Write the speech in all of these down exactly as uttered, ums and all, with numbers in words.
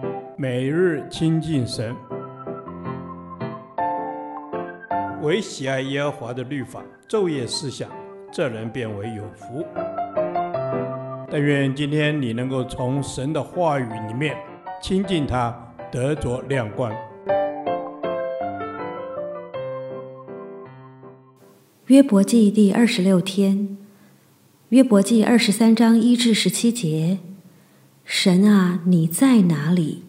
每日亲近神，唯喜爱耶和华的律法，昼夜思想，这人变为有福。但愿今天你能够从神的话语里面亲近他，得着亮光。 约伯记第二十六天，约伯记二十三章一至十七节。神啊，你在哪里？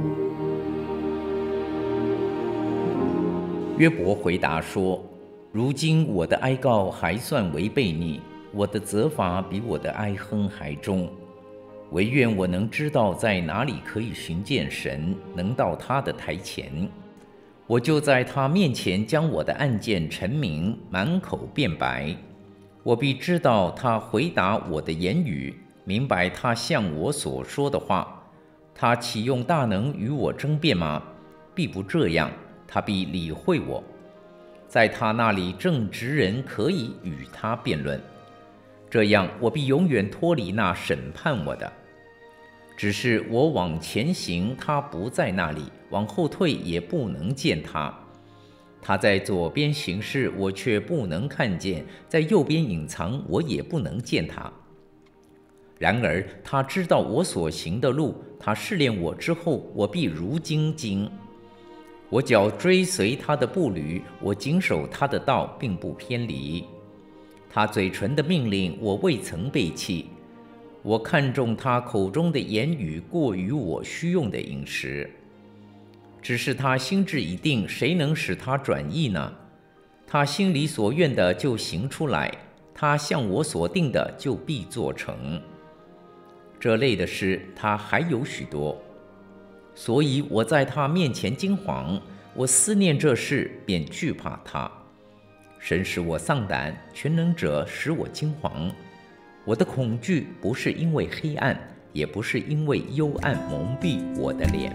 约伯回答说：如今我的哀告还算为悖逆，我的责罚比我的哀哼还重。惟愿我能知道在哪里可以寻见神，能到他的台前，我就在他面前将我的案件陈明，满口辩白。我必知道他回答我的言语，明白他向我所说的话。他岂用大能与我争辩吗？必不这样，他必理会我。在他那里正直人可以与他辩论，这样我必永远脱离那审判我的。只是我往前行，他不在那里；往后退，也不能见他。他在左边行事，我却不能看见；在右边隐藏，我也不能见他。然而他知道我所行的路，他试炼我之后，我必如精金。我脚追随他的步履，我谨守他的道，并不偏离。他嘴唇的命令，我未曾背弃。我看重他口中的言语，过于我需用的饮食。只是他心志已定，谁能使他转意呢？他心里所愿的就行出来，他向我所定的就必做成。这类的事他还有许多，所以我在他面前惊惶，我思念这事，便惧怕他。神使我丧胆，全能者使我惊惶。我的恐惧不是因为黑暗，也不是因为幽暗蒙蔽我的脸。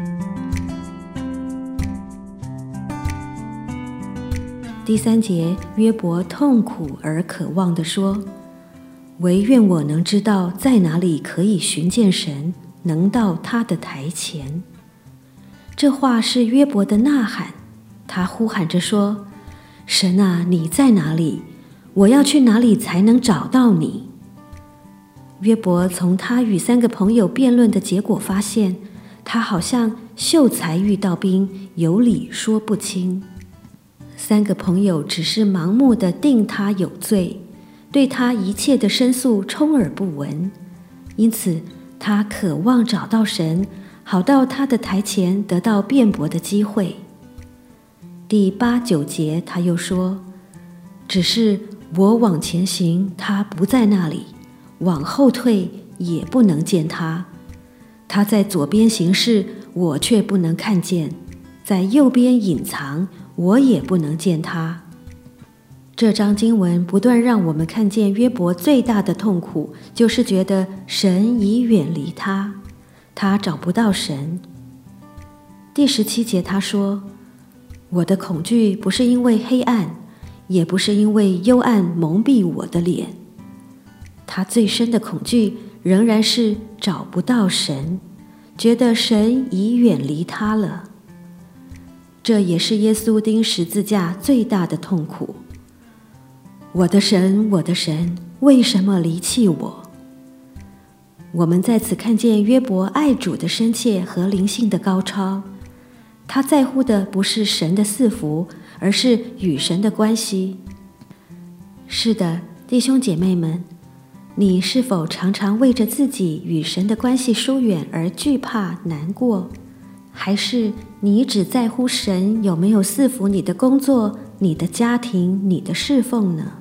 第三节，约伯痛苦而渴望地说：惟愿我能知道在哪里可以寻见神，能到他的台前。这话是约伯的呐喊，他呼喊着说：神啊，你在哪里？我要去哪里才能找到你？约伯从他与三个朋友辩论的结果发现，他好像秀才遇到兵，有理说不清。三个朋友只是盲目地定他有罪，对他一切的申诉充耳不闻，因此他渴望找到神，好到他的台前得到辩驳的机会。第八九节他又说：只是我往前行，他不在那里；往后退，也不能见他。他在左边行事，我却不能看见；在右边隐藏，我也不能见他。这章经文不断让我们看见约伯最大的痛苦，就是觉得神已远离他，他找不到神。第十七节他说：我的恐惧不是因为黑暗，也不是因为幽暗蒙蔽我的脸。他最深的恐惧仍然是找不到神，觉得神已远离他了。这也是耶稣钉十字架最大的痛苦。我的神，我的神，为什么离弃我？我们在此看见约伯爱主的深切和灵性的高超。他在乎的不是神的赐福，而是与神的关系。是的，弟兄姐妹们，你是否常常为着自己与神的关系疏远而惧怕难过？还是你只在乎神有没有赐福你的工作、你的家庭、你的侍奉呢？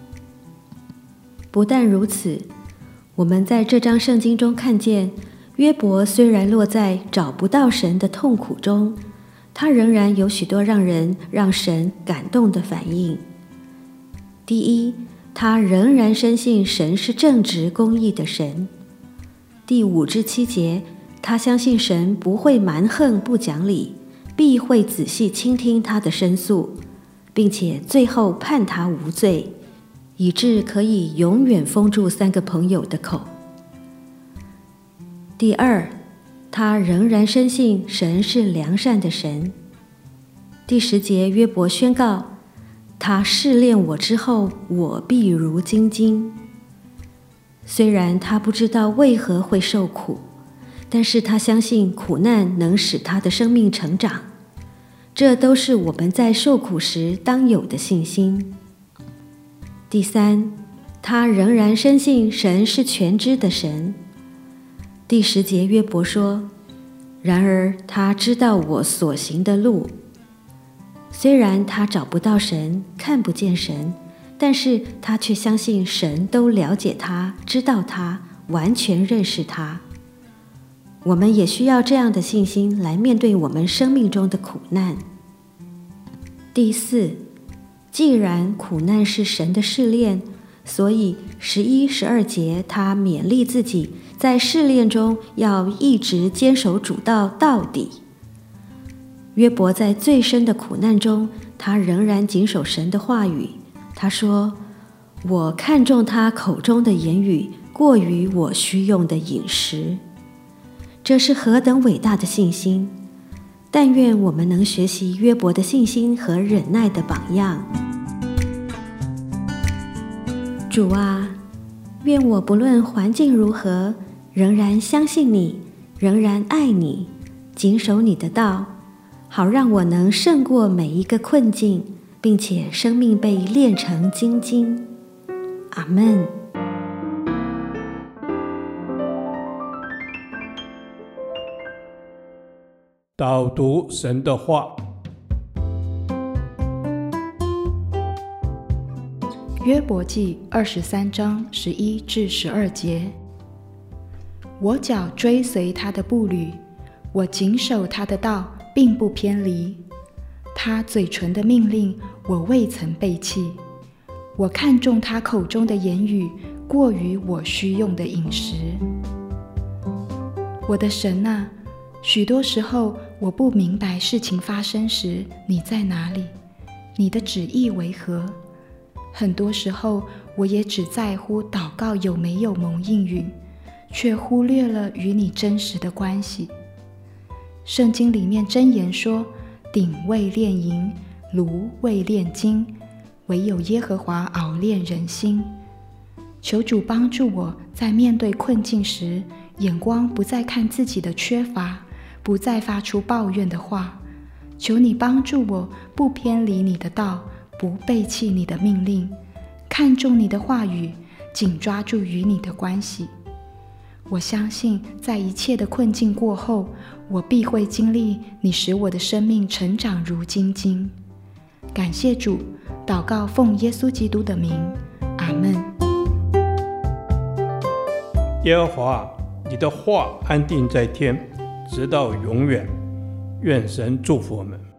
不但如此，我们在这章圣经中看见，约伯虽然落在找不到神的痛苦中，他仍然有许多让人让神感动的反应。第一，他仍然深信神是正直公义的神。第五至七节，他相信神不会蛮横不讲理，必会仔细倾听他的申诉，并且最后判他无罪，以致可以永远封住三个朋友的口。第二， 他仍然深信神是良善的神。第十节，约伯宣告，他试炼我之后，我必如精金。虽然他不知道为何会受苦，但是他相信苦难能使他的生命成长。这都是我们在受苦时当有的信心。第三，他仍然深信神是全知的神。第十节，约伯说，然而他知道我所行的路。虽然他找不到神，看不见神，但是他却相信神都了解他，知道他，完全认识他。我们也需要这样的信心来面对我们生命中的苦难。第四，既然苦难是神的试炼，所以十一、十二节他勉励自己在试炼中要一直坚守主道到底。约伯在最深的苦难中，他仍然谨守神的话语。他说，我看重他口中的言语，过于我需用的饮食。这是何等伟大的信心！但愿我们能学习约伯的信心和忍耐的榜样。主啊，愿我不论环境如何，仍然相信你，仍然爱你，谨守你的道，好让我能胜过每一个困境，并且生命被炼成精金。阿们。 导读神的话。 约伯记二十三章十一至十二节，我脚追随他的步履，我谨守他的道，并不偏离。他嘴唇的命令，我未曾背弃。我看重他口中的言语，过于我需用的饮食。我的神啊，许多时候我不明白事情发生时你在哪里，你的旨意为何。很多时候我也只在乎祷告有没有蒙应允，却忽略了与你真实的关系。圣经里面箴言说，鼎未炼银，炉未炼金，唯有耶和华熬炼人心。求主帮助我在面对困境时，眼光不再看自己的缺乏，不再发出抱怨的话。求你帮助我不偏离你的道，不背弃你的命令，看重你的话语，紧抓住与你的关系。我相信在一切的困境过后，我必会经历你使我的生命成长如精金。感谢主，祷告奉耶稣基督的名，阿们。 耶和华，你的话安定在天，直到永远。愿神祝福我们。